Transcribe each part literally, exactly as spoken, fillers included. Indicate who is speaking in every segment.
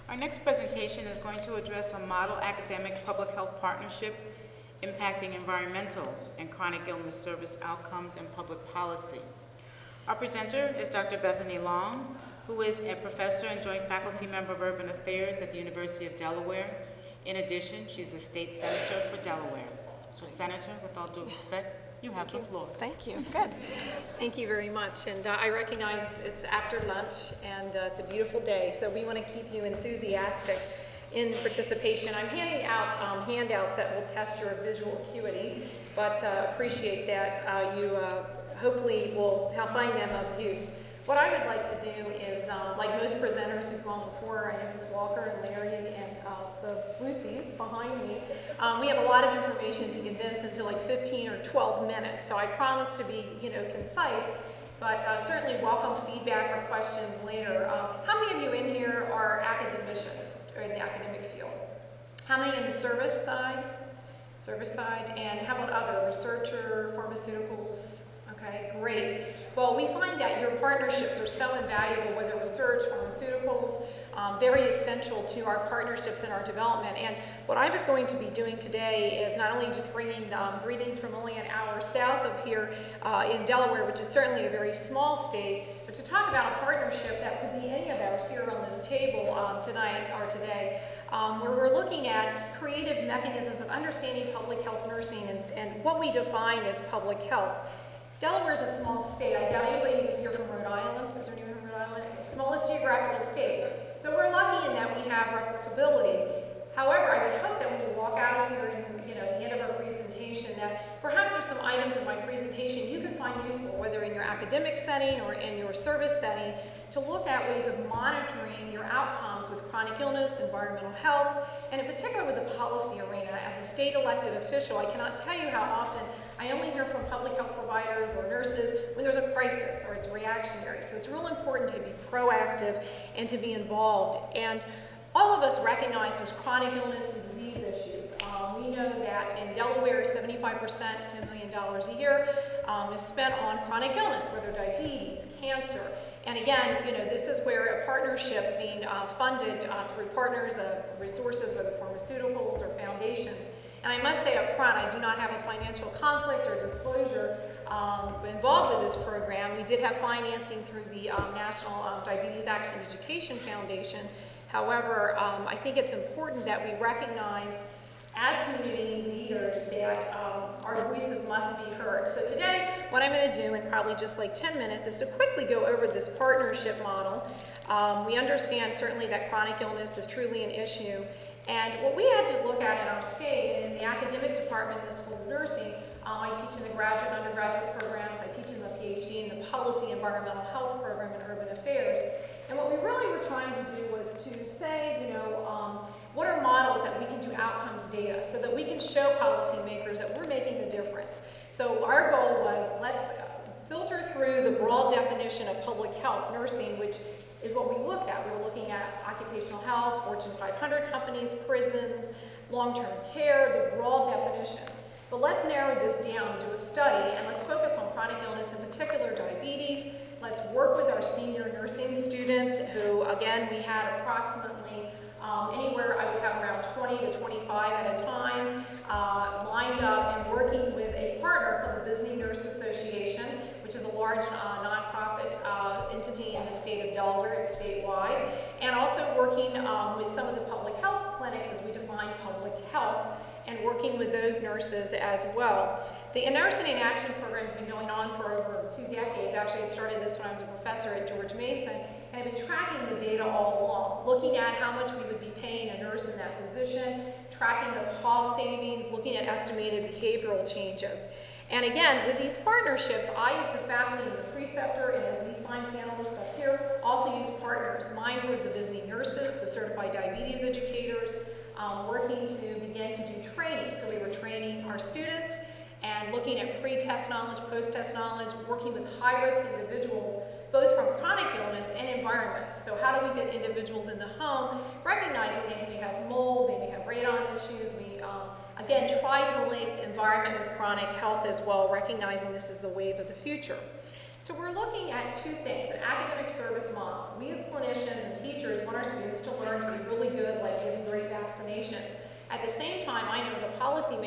Speaker 1: Our next presentation is going to address a model academic public health partnership impacting environmental and chronic illness service outcomes and public policy. Our presenter is Doctor Bethany Long, who is a professor and joint faculty member of urban affairs at the University of Delaware. In addition, she's a state senator for Delaware. So, Senator, with all due respect, you have the floor.
Speaker 2: Thank you. Good. Thank you very much. And uh, I recognize it's after lunch and uh, it's a beautiful day, so we want to keep you enthusiastic in participation. I'm handing out um, handouts that will test your visual acuity, but uh, appreciate that uh, you uh, hopefully will find them of use. What I would like to do is, um, like most presenters who've gone before, I know Miz Walker and Larry and uh, the Lucy's behind me, um, we have a lot of information to condense into like fifteen or twelve minutes. So I promise to be, you know, concise, but uh, certainly welcome feedback or questions later. Um, how many of you in here are academicians or in the academic field? How many in the service side? Service side, and how about other researcher, pharmaceuticals? Okay, great. Well, we find that your partnerships are so invaluable, whether research, pharmaceuticals, um, very essential to our partnerships and our development. And what I was going to be doing today is not only just bringing um, greetings from only an hour south of here uh, in Delaware, which is certainly a very small state, but to talk about a partnership that could be any of ours here on this table um, tonight or today, um, where we're looking at creative mechanisms of understanding public health nursing and, and what we define as public health. Delaware is a small state. I doubt anybody who's here from Rhode Island. Is there anyone from Rhode Island? Smallest geographical state. So we're lucky in that we have replicability. However, I would hope that when we walk out of here and, you know, at the end of our presentation, that perhaps there's some items in my presentation you can find useful, whether in your academic setting or in your service setting, to look at ways of monitoring your outcomes with chronic illness, environmental health, and in particular with the policy arena. As a state elected official, I cannot tell you how often I only hear from public health providers or nurses when there's a crisis or it's reactionary. So it's real important to be proactive and to be involved. And all of us recognize there's chronic illness and disease issues. Um, we know that in Delaware, seventy-five percent, ten million dollars a year, um, is spent on chronic illness, whether diabetes, cancer. And again, you know, this is where a partnership being uh, funded uh, through partners of resources, whether pharmaceuticals or foundations. And I must say up front, I do not have a financial conflict or disclosure um, involved with this program. We did have financing through the um, National um, Diabetes Action Education Foundation. However, um, I think it's important that we recognize as community leaders that um, our voices must be heard. So today, what I'm going to do in probably just like ten minutes is to quickly go over this partnership model. Um, we understand certainly that chronic illness is truly an issue. And what we had to look at in our state, in the academic department in the School of Nursing, um, I teach in the graduate and undergraduate programs, I teach in the PhD in the Policy Environmental Health program in Urban Affairs. And what we really were trying to do was to say, you know, um, what are models that we can do outcomes data so that we can show policymakers that we're making a difference. So our goal was, let's filter through the broad definition of public health nursing, which is what we looked at. We were looking at occupational health, Fortune five hundred companies, prisons, long-term care, the broad definitions. But let's narrow this down to a study, and let's focus on chronic illness, in particular diabetes. Let's work with our senior nursing students who, again, we had approximately um, anywhere, I would have around twenty to twenty-five at a time, uh, lined up and working with a partner called the Visiting Nurse Association, which is a large uh, nonprofit uh, entity in the state of Delaware. It's statewide, and also working um, with some of the public health clinics as we define public health, and working with those nurses as well. The Nursing in Action program has been going on for over two decades. Actually, I started this when I was a professor at George Mason, and I've been tracking the data all along, looking at how much we would be paying a nurse in that position, tracking the cost savings, looking at estimated behavioral changes. And again, with these partnerships, I as the faculty and the preceptor, and as these fine panelists up here, also use partners. Mine were the visiting nurses, the certified diabetes educators, um, working to begin to do training. So we were training our students and looking at pre-test knowledge, post-test knowledge, working with high-risk individuals, both from chronic illness and environments. So how do we get individuals in the home, recognizing they may have mold, they may have radon issues. We, um, again, try to link environment with chronic health as well, recognizing this is the wave of the future. So we're looking at two things, an academic service model. We as clinicians and teachers want our students to learn to be really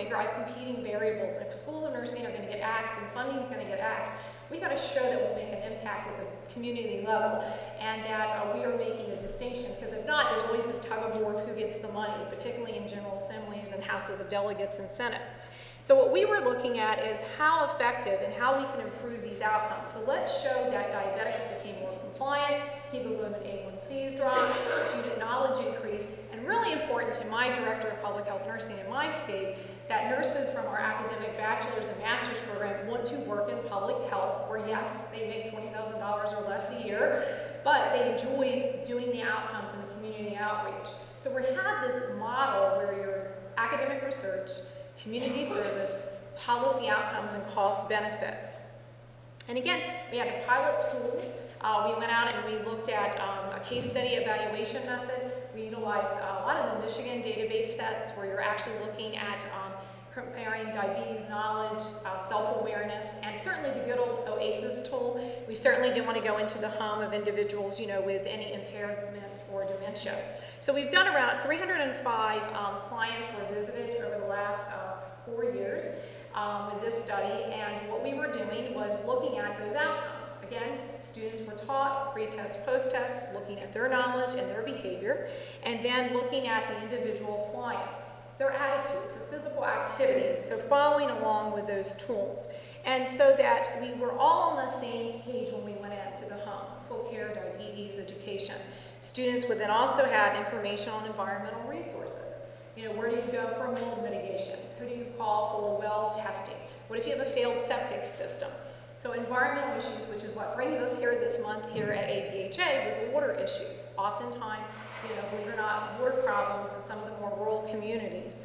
Speaker 2: policymaker, I have competing variables. If schools of nursing are going to get axed and funding is going to get axed, we got to show that we'll make an impact at the community level and that uh, we are making a distinction, because if not, there's always this tug of war of who gets the money, particularly in general assemblies and houses of delegates and senate. So what we were looking at is how effective and how we can improve these outcomes. So let's show that diabetics became more compliant, hemoglobin A one Cs dropped, student knowledge increased, and really important to my director of public health nursing in my state, that nurses from our academic bachelor's and master's program want to work in public health, where yes, they make twenty thousand dollars or less a year, but they enjoy doing the outcomes and the community outreach. So we have this model where your academic research, community service, policy outcomes, and cost benefits. And again, we had a pilot tool. Uh, we went out and we looked at um, a case study evaluation method. We utilized uh, a lot of the Michigan database sets where you're actually looking at um, comparing diabetes knowledge, uh, self-awareness, and certainly the good old OASIS tool. We certainly didn't want to go into the home of individuals, you know, with any impairments or dementia. So we've done around three hundred five um, clients were visited over the last uh, four years um, with this study, and what we were doing was looking at those outcomes. Again, students were taught pre-test, post-test, looking at their knowledge and their behavior, and then looking at the individual client, their attitude, their physical activity, so following along with those tools. And so that we were all on the same page when we went into the home, full care, diabetes, education. Students would then also have information on environmental resources. You know, where do you go for mold mitigation? Who do you call for well testing? What if you have a failed septic system? So environmental issues, which is what brings us here this month here at A P H A with water issues. Oftentimes, you know, believe it or not, water problems in some of the more rural communities.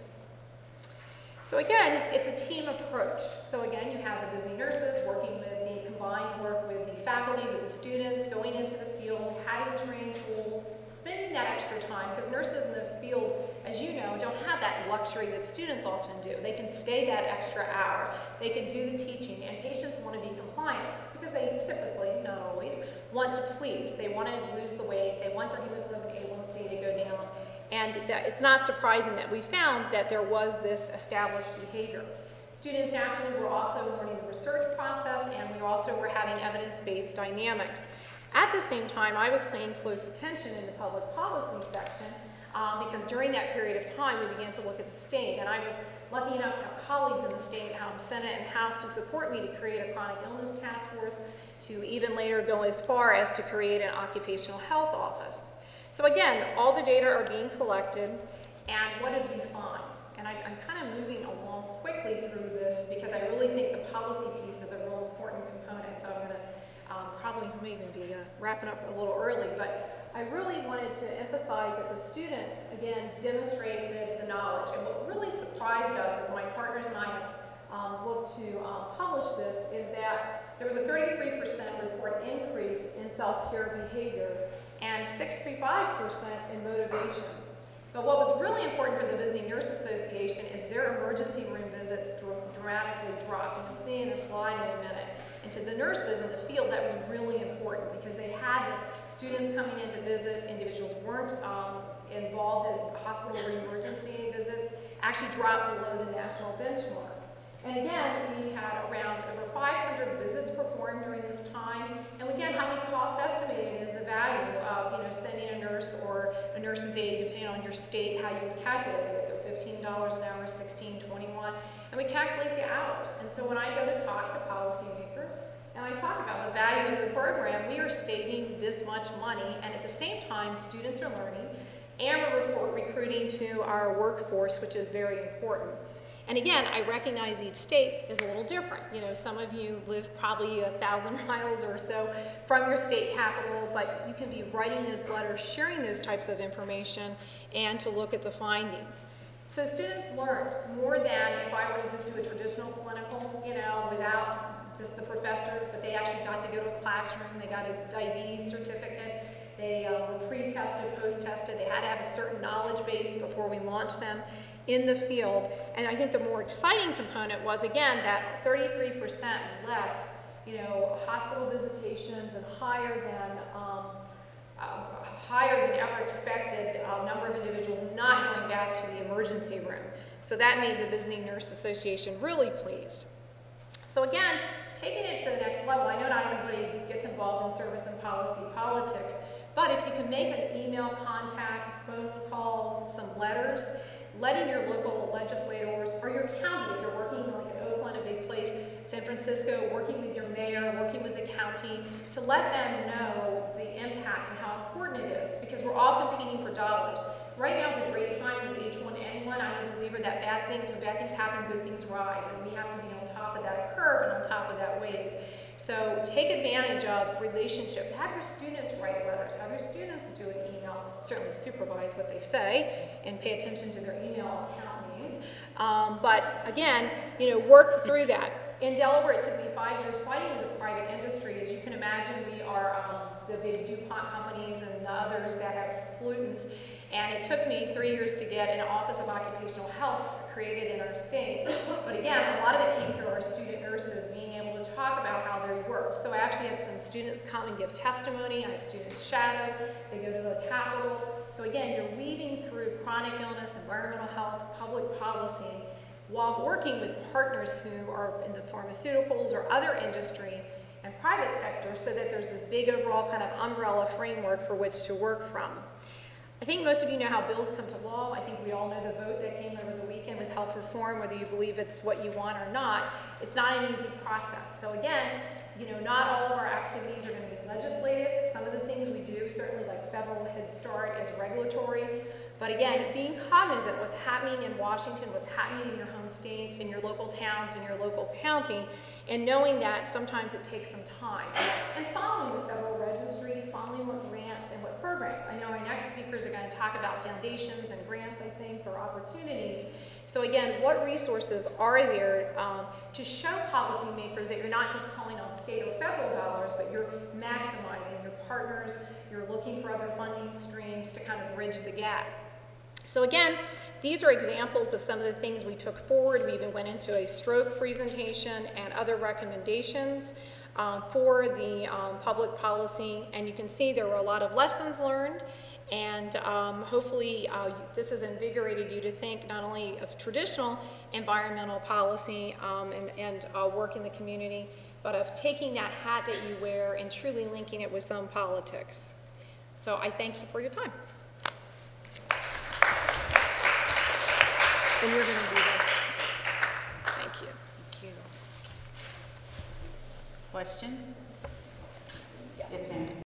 Speaker 2: So again, it's a team approach. So again, you have the busy nurses working with the combined work with the faculty, with the students, going into the field, having trained tools, spending that extra time, because nurses in the field, as you know, don't have that luxury that students often do. They can stay that extra hour. They can do the teaching, and patients want to be compliant because they typically, not always, want to please. They want to lose the weight. They want their hemoglobin A one C to go down. And that it's not surprising that we found that there was this established behavior. Students naturally were also learning the research process, and we also were having evidence-based dynamics. At the same time, I was paying close attention in the public policy section um, because during that period of time, we began to look at the state, and I was lucky enough to have colleagues in the state, um, Senate, and House to support me to create a chronic illness task force, to even later go as far as to create an occupational health office. So again, all the data are being collected, and what did we find? And I, I'm kind of moving along quickly through this because I really think the policy piece is a real important component. So I'm going to um, probably may even be uh, wrapping up a little early, but I really wanted to emphasize that the students, again, demonstrated the knowledge. And what really surprised us as my partners and I um, looked to um, publish this is that there was a thirty-three percent report increase in self-care behavior and sixty-five percent in motivation. But what was really important for the Busy Nurse Association is their emergency room visits dramatically dropped, and you'll see in a slide in a minute. And to the nurses in the field, that was really important because they had the students coming in to visit, individuals weren't um, involved in hospital emergency visits, actually dropped below the national benchmark. And again, we had around over five hundred visits performed during this time. And again, how we cost estimated is the value of, you know, sending a nurse or a nurse's aide, depending on your state, how you would calculate it. If they're fifteen dollars an hour, sixteen, twenty-one, and we calculate the hours. And so when I go to talk to policymakers and I talk about the value of the program, we are saving this much money, and at the same time, students are learning, and we're recruiting to our workforce, which is very important. And again, I recognize each state is a little different. You know, some of you live probably a thousand miles or so from your state capital, but you can be writing those letters, sharing those types of information, and to look at the findings. So students learned more than if I were to just do a traditional clinical, you know, without just the professor, but they actually got to go to a classroom, they got a diabetes certificate, they uh, were pre-tested, post-tested, they had to have a certain knowledge base before we launched them in the field. And I think the more exciting component was, again, that thirty-three percent less, you know, hospital visitations and higher than, um, uh, higher than ever expected uh, number of individuals not going back to the emergency room. So that made the Visiting Nurse Association really pleased. So again, taking it to the next level, I know not everybody gets involved in service and policy politics, but if you can make an email contact, phone calls, some letters, letting your local legislators or your county, if you're working like in Oakland, a big place, San Francisco, working with your mayor, working with the county, to let them know the impact and how important it is, because we're all competing for dollars. Right now is a great time with H one N one. I'm a believer that bad things, when bad things happen, good things rise, and we have to be on top of that curve and on top of that wave. So take advantage of relationships. Have your students write letters. Have your students do an email. Certainly supervise what they say and pay attention to their email account names. Um, but again, you know, work through that. In Delaware, it took me five years fighting with the private industry. As you can imagine, we are um, the big DuPont companies and the others that have pollutants. And it took me three years to get an Office of Occupational Health created in our state. But again, a lot of it came through our student nurses being able to talk about how they work. So I actually had some students come and give testimony. I have students shadow. They go to the Capitol. So again, you're weaving through chronic illness, environmental health, public policy, while working with partners who are in the pharmaceuticals or other industry and private sector, so that there's this big overall kind of umbrella framework for which to work from. I think most of you know how bills come to law. I think we all know the vote that came over the weekend with health reform, whether you believe it's what you want or not. It's not an easy process. So again, you know, not all of our activities are going to be legislative. Some of the things we do, certainly like federal Head Start, is regulatory. But again, being cognizant of what's happening in Washington, what's happening in your home states, in your local towns, in your local county, and knowing that sometimes it takes some time. And following the federal registry, following what grants and what programs. I know our next speakers are going to talk about foundations and grants, I think, or opportunities. So again, what resources are there um, to show policymakers that you're not just calling on state or federal dollars, but you're maximizing your partners, you're looking for other funding streams to kind of bridge the gap. So again, these are examples of some of the things we took forward. We even went into a stroke presentation and other recommendations um, for the um, public policy, and you can see there were a lot of lessons learned, and um, hopefully uh, this has invigorated you to think not only of traditional environmental policy um, and, and uh, work in the community, but of taking that hat that you wear and truly linking it with some politics. So I thank you for your time. And you're going to do this. Thank you.
Speaker 1: Thank you. Question? Yes, ma'am.